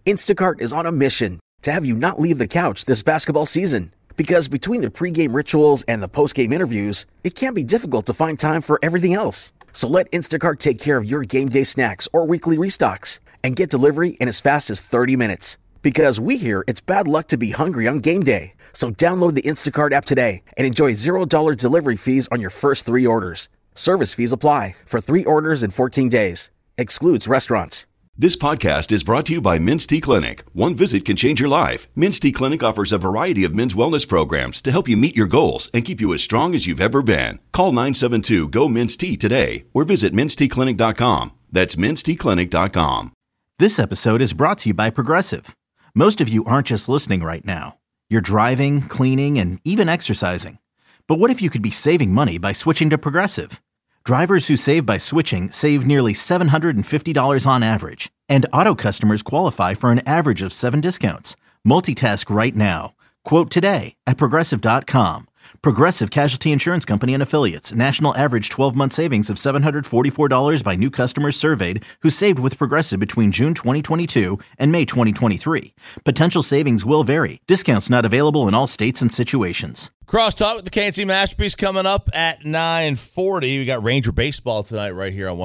Instacart is on a mission to have you not leave the couch this basketball season. Because between the pregame rituals and the postgame interviews, it can be difficult to find time for everything else. So let Instacart take care of your game day snacks or weekly restocks and get delivery in as fast as 30 minutes. Because we hear it's bad luck to be hungry on game day. So download the Instacart app today and enjoy $0 delivery fees on your first 3 orders. Service fees apply for 3 orders in 14 days. Excludes restaurants. This podcast is brought to you by Men's T Clinic. One visit can change your life. Men's T Clinic offers a variety of men's wellness programs to help you meet your goals and keep you as strong as you've ever been. Call 972-GO-MEN'S-T today or visit menstclinic.com. That's menstclinic.com. This episode is brought to you by Progressive. Most of you aren't just listening right now. You're driving, cleaning, and even exercising. But what if you could be saving money by switching to Progressive? Drivers who save by switching save nearly $750 on average, and auto customers qualify for an average of 7 discounts. Multitask right now. Quote today at Progressive.com. Progressive Casualty Insurance Company and Affiliates. National average 12-month savings of $744 by new customers surveyed who saved with Progressive between June 2022 and May 2023. Potential savings will vary. Discounts not available in all states and situations. Crosstalk with the KNC Masterpiece coming up at 9:40. We got Ranger baseball tonight right here on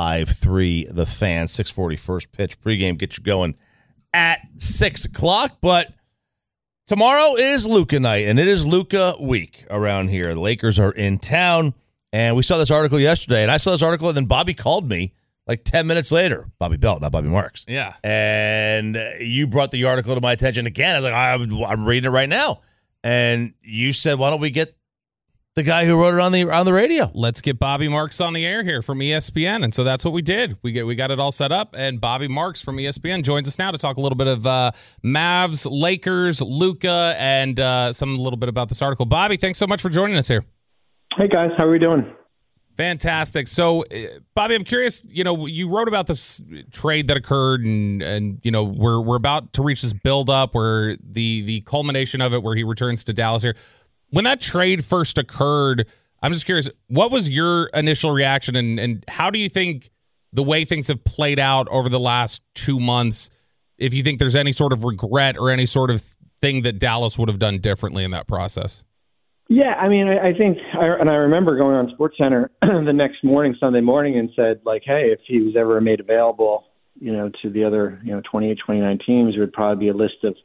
105.3 The Fan. 6:40 first pitch. Pregame get you going at 6 o'clock. But tomorrow is Luka night, and it is Luka week around here. The Lakers are in town, and we saw this article yesterday. And I saw this article, and then Bobby called me like 10 minutes later. Bobby Belt, not Bobby Marks. Yeah. And you brought the article to my attention again. I was like, I'm reading it right now. And you said, why don't we get the guy who wrote it on the radio? Let's get Bobby Marks on the air here from ESPN. And so that's what we did. We got it all set up, and Bobby Marks from ESPN joins us now to talk a little bit of Mavs, Lakers, Luka, and a little bit about this article. Bobby, thanks so much for joining us here. Hey, guys. How are we doing? Fantastic. So, Bobby, I'm curious, you wrote about this trade that occurred, and we're about to reach this build-up where the culmination of it, where he returns to Dallas here. When that trade first occurred, I'm just curious, what was your initial reaction, and how do you think the way things have played out over the last 2 months, if you think there's any sort of regret or any sort of thing that Dallas would have done differently in that process? Yeah, I mean, I think, I remember going on SportsCenter the next morning, Sunday morning, and said, like, hey, if he was ever made available, to the other, 28, 29 teams, there would probably be a list of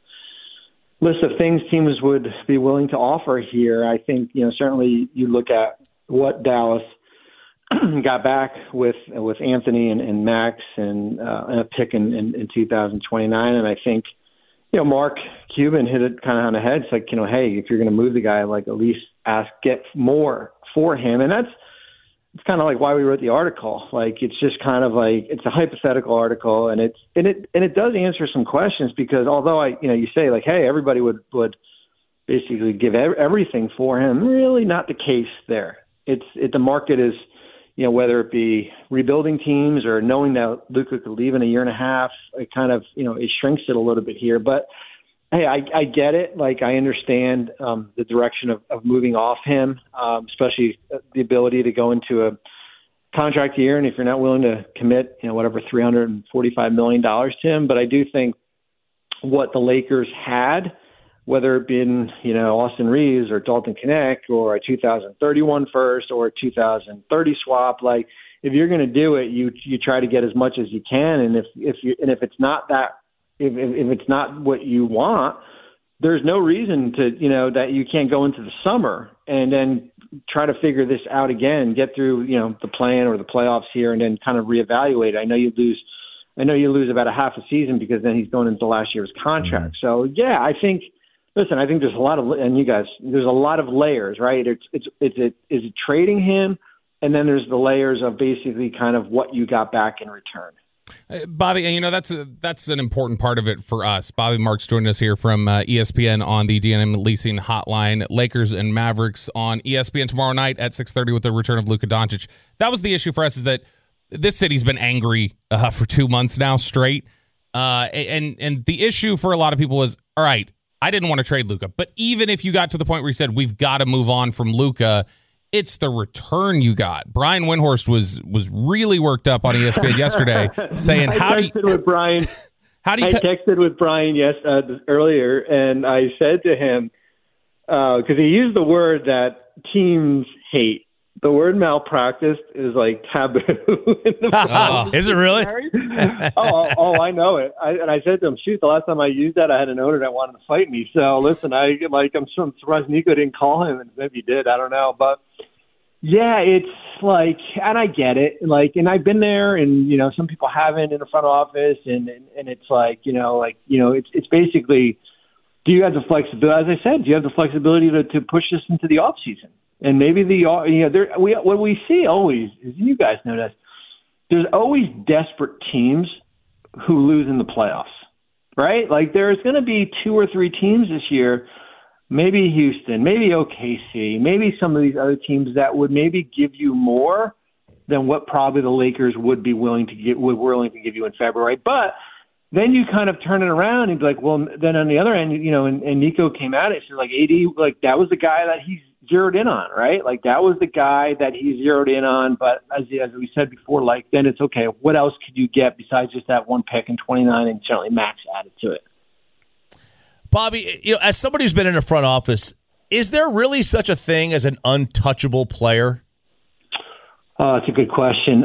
things teams would be willing to offer here. I think, certainly you look at what Dallas got back with Anthony and Max and a pick in 2029, and I think, Mark Cuban hit it kind of on the head. It's like, hey, if you're going to move the guy, like, at least get more for him. And it's kind of like why we wrote the article. Like, it's just kind of like, it's a hypothetical article, and it does answer some questions, because although you say like, hey, everybody would basically give everything for him, really not the case there. The market is, whether it be rebuilding teams or knowing that Luka could leave in a year and a half, it kind of, it shrinks it a little bit here. But, hey, I get it. Like, I understand the direction of moving off him, especially the ability to go into a contract year. And if you're not willing to commit, whatever, $345 million to him. But I do think what the Lakers had, whether it be in, Austin Reeves or Dalton Knecht or a 2031 first or a 2030 swap, like, if you're going to do it, you try to get as much as you can. And if it's not that, if it's not what you want, there's no reason to, that you can't go into the summer and then try to figure this out again, get through, the plan or the playoffs here, and then kind of reevaluate. I know you lose about a half a season, because then he's going into last year's contract. Mm-hmm. So yeah, I think there's a lot of, and you guys, there's a lot of layers, right? Is it trading him? And then there's the layers of basically kind of what you got back in return. Bobby, and that's an important part of it for us. Bobby Marks joining us here from ESPN on the D&M Leasing Hotline. Lakers and Mavericks on ESPN tomorrow night at 6:30 with the return of Luka Doncic. That was the issue for us, is that this city's been angry for 2 months now straight. And the issue for a lot of people was, all right, I didn't want to trade Luka, but even if you got to the point where you said we've got to move on from Luka, it's the return you got. Brian Windhorst was really worked up on ESPN yesterday, saying, How do you? I texted with Brian earlier, and I said to him because he used the word that teams hate. The word malpractice is like taboo. Is it really? I know it. And I said to him, shoot, the last time I used that, I had an owner that wanted to fight me. So listen, I'm surprised Nico didn't call him, and maybe he did. I don't know, but yeah, it's like, and I get it. Like, and I've been there, and some people haven't in the front office, and it's like, it's basically, do you have the flexibility? As I said, do you have the flexibility to push this into the off season? And maybe what we see always is, you guys know this, there's always desperate teams who lose in the playoffs, right? Like, there's going to be 2 or 3 teams this year, maybe Houston, maybe OKC, maybe some of these other teams that would maybe give you more than what probably the Lakers would be willing to give you in February. But then you kind of turn it around and be like, well, then on the other end, and Nico came at it. So like AD, like that was the guy that he's zeroed in on, right? Like that was the guy that he zeroed in on. But as we said before, like then it's okay. What else could you get besides just that one pick in 29 and certainly Max added to it? Bobby, as somebody who's been in the front office, is there really such a thing as an untouchable player? It's a good question.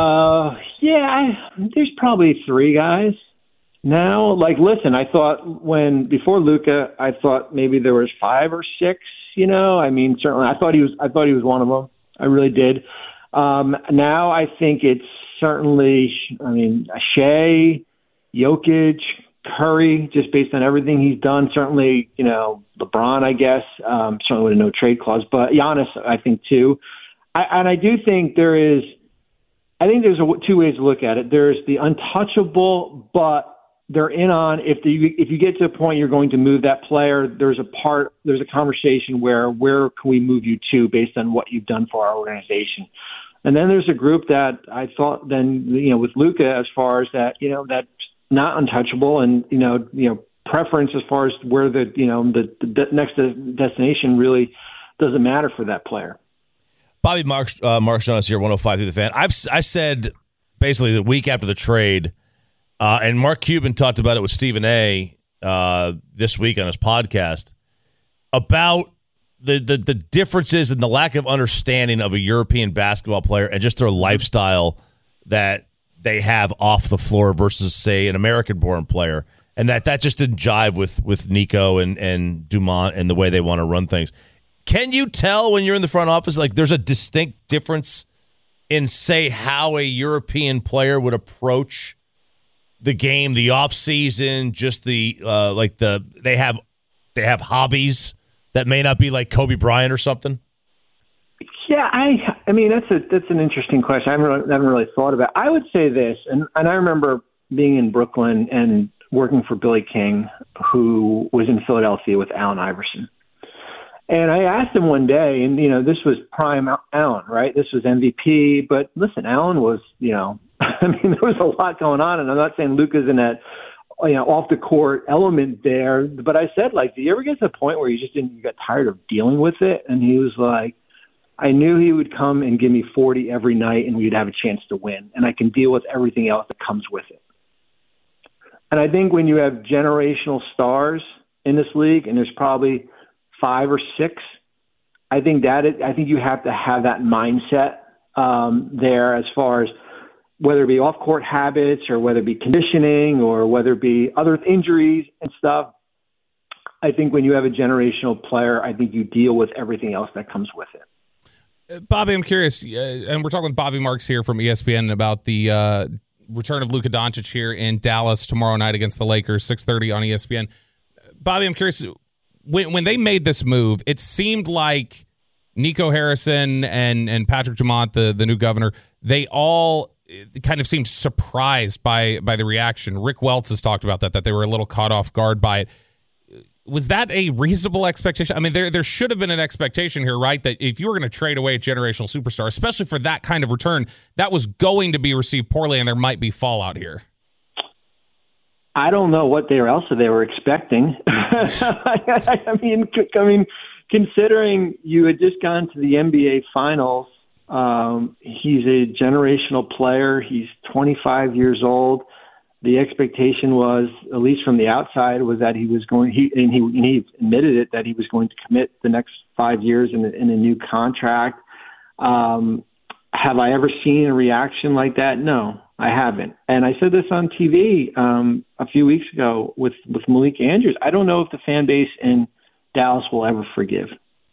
There's probably 3 guys now. Like, listen, I thought before Luka, I thought maybe there was 5 or 6. I mean, certainly, I thought he was one of them. I really did. Now I think it's certainly, Shea, Jokic, Curry, just based on everything he's done. Certainly, LeBron, I guess, certainly with a no trade clause, but Giannis, I think too. I do think there's 2 ways to look at it. There's the untouchable, but they're in on if you get to a point you're going to move that player, there's a conversation where can we move you to based on what you've done for our organization. And then there's a group that I thought then, with Luka, as far as that, that's not untouchable, and, preference as far as where the next destination really doesn't matter for that player. Bobby Marks Jonas here, 105 through the Fan. I said basically the week after the trade, and Mark Cuban talked about it with Stephen A. This week on his podcast about the differences and the lack of understanding of a European basketball player and just their lifestyle that they have off the floor versus, say, an American-born player, and that just didn't jive with Nico and Dumont and the way they want to run things. Can you tell when you're in the front office, like there's a distinct difference in, say, how a European player would approach the game, the off season, just they have hobbies that may not be like Kobe Bryant or something? Yeah, I mean that's an interesting question. I haven't really thought about it. I would say this, and I remember being in Brooklyn and working for Billy King, who was in Philadelphia with Allen Iverson. And I asked him one day, and this was prime Allen, right? This was MVP, but listen, Allen was, I mean, there was a lot going on, and I'm not saying Luka's in that, off the court element there, but I said, like, do you ever get to the point where you got tired of dealing with it? And he was like, I knew he would come and give me 40 every night, and we'd have a chance to win, and I can deal with everything else that comes with it. And I think when you have generational stars in this league, and there's probably 5 or 6, I think you have to have that mindset there, as far as whether it be off-court habits or whether it be conditioning or whether it be other injuries and stuff. I think when you have a generational player, I think you deal with everything else that comes with it. Bobby, I'm curious, and we're talking with Bobby Marks here from ESPN about the return of Luka Doncic here in Dallas tomorrow night against the Lakers, 6:30 on ESPN. Bobby, I'm curious, when they made this move, it seemed like Nico Harrison and Patrick Dumont, the new governor, they all kind of seemed surprised by the reaction. Rick Welts has talked about that they were a little caught off guard by it. Was that a reasonable expectation? I mean, there should have been an expectation here, right? That if you were going to trade away a generational superstar, especially for that kind of return, that was going to be received poorly and there might be fallout here. I don't know what else they were expecting. I mean, considering you had just gone to the NBA Finals, he's a generational player. He's 25 years old. The expectation was, at least from the outside, was that he was going. He admitted it, that he was going to commit the next 5 years in a new contract. Have I ever seen a reaction like that? No, I haven't. And I said this on TV a few weeks ago with Malik Andrews. I don't know if the fan base in Dallas will ever forgive.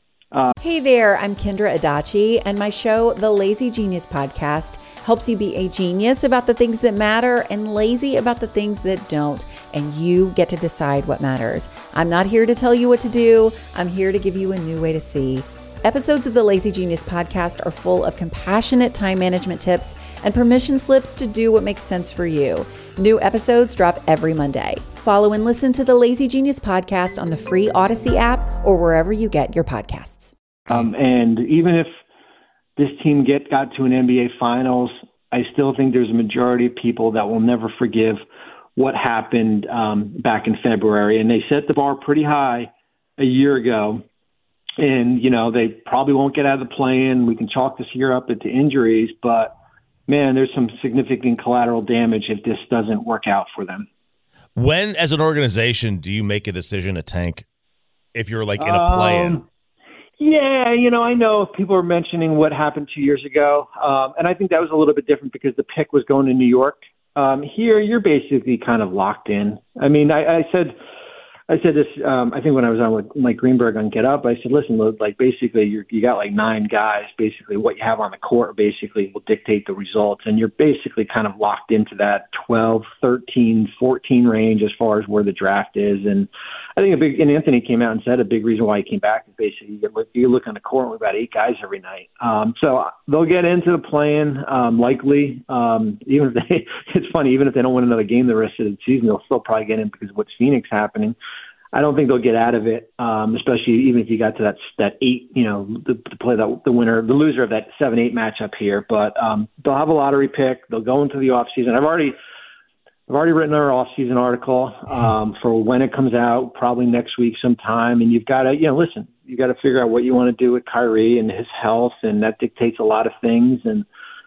Hey there, I'm Kendra Adachi, and my show, The Lazy Genius Podcast, helps you be a genius about the things that matter and lazy about the things that don't, and you get to decide what matters. I'm not here to tell you what to do. I'm here to give you a new way to see. Episodes of the Lazy Genius Podcast are full of compassionate time management tips and permission slips to do what makes sense for you. New episodes drop every Monday. Follow and listen to the Lazy Genius Podcast on the free Odyssey app or wherever you get your podcasts. And even if this team got to an NBA Finals, I still think there's a majority of people that will never forgive what happened back in February. And they set the bar pretty high a year ago. And, they probably won't get out of the play-in. We can chalk this year up into injuries. But, man, there's some significant collateral damage if this doesn't work out for them. When, as an organization, do you make a decision to tank if you're, in a play-in? Yeah, I know people are mentioning what happened 2 years ago. And I think that was a little bit different because the pick was going to New York. Here, you're basically kind of locked in. I mean, I said this, I think when I was on with Mike Greenberg on Get Up, I said, listen, basically you got 9 guys. Basically what you have on the court basically will dictate the results. And you're basically kind of locked into that 12, 13, 14 range as far as where the draft is. And I think and Anthony came out and said a big reason why he came back is basically you look on the court with about 8 guys every night. So they'll get into the play-in, likely. Even if it's funny, even if they don't win another game the rest of the season, they'll still probably get in because of what's Phoenix happening. I don't think they'll get out of it, especially even if you got to that 8, to play the loser of that 7-8 matchup here. But they'll have a lottery pick. They'll go into the offseason. I've already written our offseason article for when it comes out, probably next week sometime. And you've got to, listen, you got to figure out what you want to do with Kyrie and his health, and that dictates a lot of things. And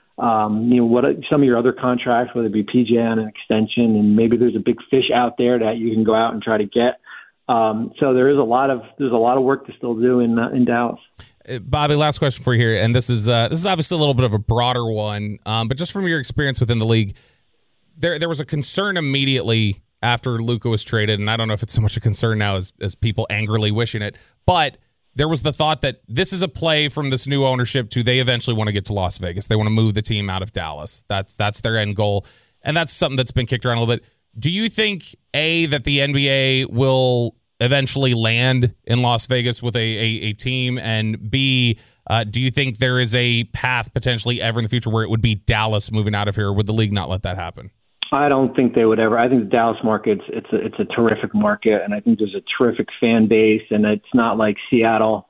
what some of your other contracts, whether it be PJ on an extension, and maybe there's a big fish out there that you can go out and try to get. So there's a lot of work to still do in Dallas. Bobby, last question for you here, and this is obviously a little bit of a broader one, but just from your experience within the league, there was a concern immediately after Luka was traded, and I don't know if it's so much a concern now as people angrily wishing it, but there was the thought that this is a play from this new ownership to they eventually want to get to Las Vegas. They want to move the team out of Dallas. That's their end goal, and that's something that's been kicked around a little bit. Do you think, A, that the NBA will eventually land in Las Vegas with a team, and B, do you think there is a path potentially ever in the future where it would be Dallas moving out of here? Would the league not let that happen? I don't think they would ever. I think the Dallas market, it's a terrific market, and I think there's a terrific fan base, and it's not like Seattle,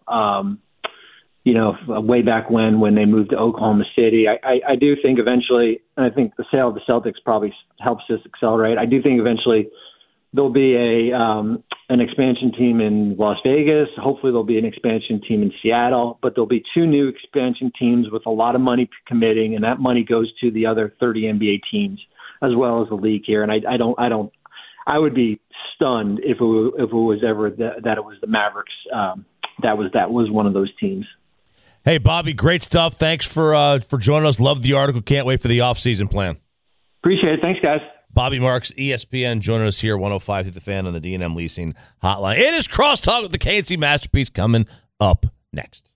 way back when they moved to Oklahoma City. I do think eventually, and I think the sale of the Celtics probably helps this accelerate. I do think eventually there'll be an expansion team in Las Vegas. Hopefully there'll be an expansion team in Seattle, but there'll be 2 new expansion teams with a lot of money committing, and that money goes to the other 30 NBA teams as well as the league here. And I would be stunned if it was ever that it was the Mavericks. That was one of those teams. Hey, Bobby, great stuff. Thanks for joining us. Love the article. Can't wait for the off-season plan. Appreciate it. Thanks, guys. Bobby Marks, ESPN, joining us here, 105 through the Fan on the D&M Leasing Hotline. It is Crosstalk with the KNC Masterpiece coming up next.